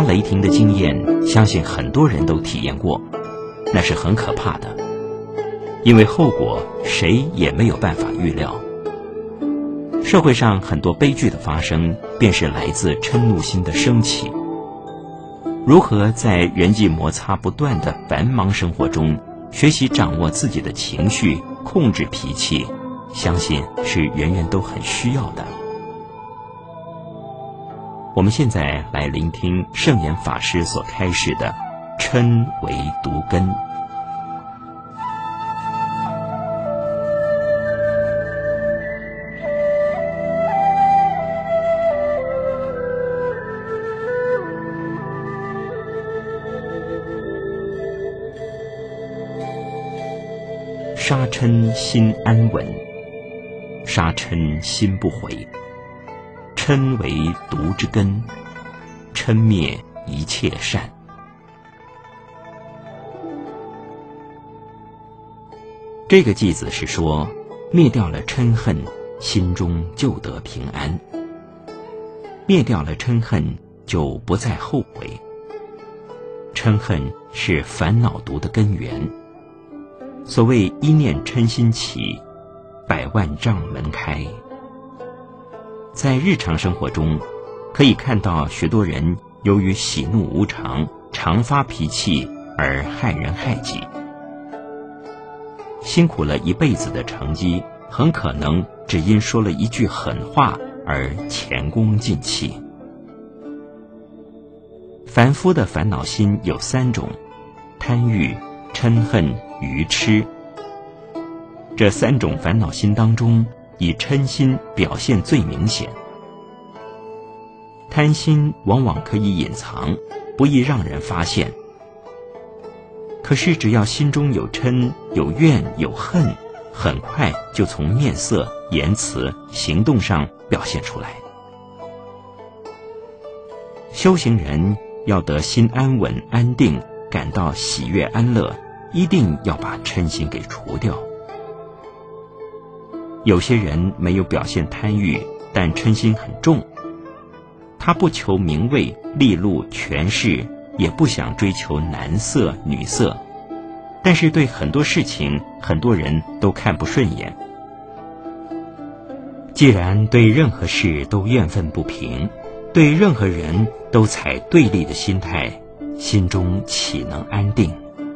当雷霆的经验，相信很多人都体验过，那是很可怕的，因为后果谁也没有办法预料。社会上很多悲剧的发生，便是来自嗔怒心的升起。如何在人际摩擦不断的繁忙生活中，学习掌握自己的情绪，控制脾气，相信是人人都很需要的。我们现在来聆听圣严法师所开示的嗔为毒根。杀嗔心安稳，杀嗔心不悔。嗔为毒之根，嗔灭一切善。这个偈子是说，灭掉了嗔恨，心中就得平安。灭掉了嗔恨，就不再后悔。嗔恨是烦恼毒的根源。所谓一念嗔心起，百万障门开。在日常生活中，可以看到许多人由于喜怒无常，常发脾气而害人害己。辛苦了一辈子的成绩，很可能只因说了一句狠话而前功尽弃。凡夫的烦恼心有3种：贪欲、嗔恨、愚痴。这3种烦恼心当中，以嗔心表现最明显。贪心往往可以隐藏，不易让人发现。可是只要心中有嗔、有怨、有恨，很快就从面色、言辞、行动上表现出来。修行人要得心安稳、安定，感到喜悦安乐，一定要把嗔心给除掉。有些人没有表现贪欲，但嗔心很重。他不求名位、利禄、权势，也不想追求男色、女色，但是对很多事情，很多人都看不顺眼。既然对任何事都怨愤不平，对任何人都采对立的心态，心中岂能安定？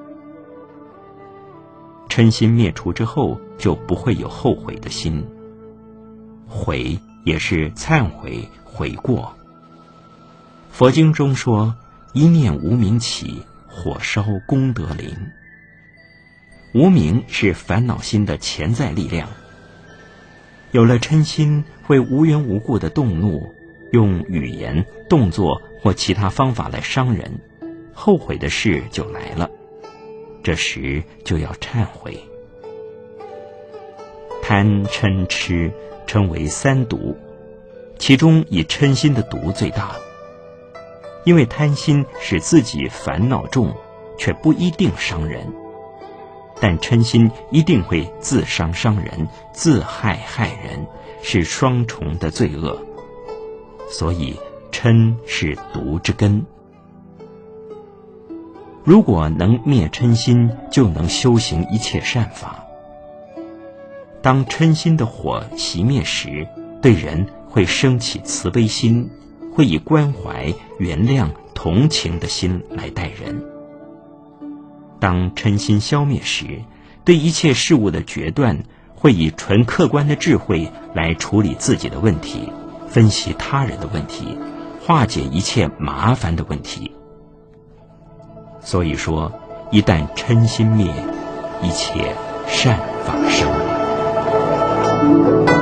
嗔心灭除之后，就不会有后悔的心。悔也是忏悔、悔过。佛经中说，一念无明起，火烧功德林。无明是烦恼心的潜在力量。有了嗔心，会无缘无故的动怒，用语言、动作或其他方法来伤人，后悔的事就来了。这时就要忏悔。贪嗔痴称为3毒，其中以嗔心的毒最大。因为贪心使自己烦恼重，却不一定伤人，但嗔心一定会自伤伤人，自害害人，是双重的罪恶。所以嗔是毒之根。如果能灭嗔心，就能修行一切善法。当嗔心的火熄灭时，对人会升起慈悲心，会以关怀、原谅、同情的心来待人。当嗔心消灭时，对一切事物的决断会以纯客观的智慧来处理自己的问题，分析他人的问题，化解一切麻烦的问题。所以说，一旦嗔心灭，一切善法生。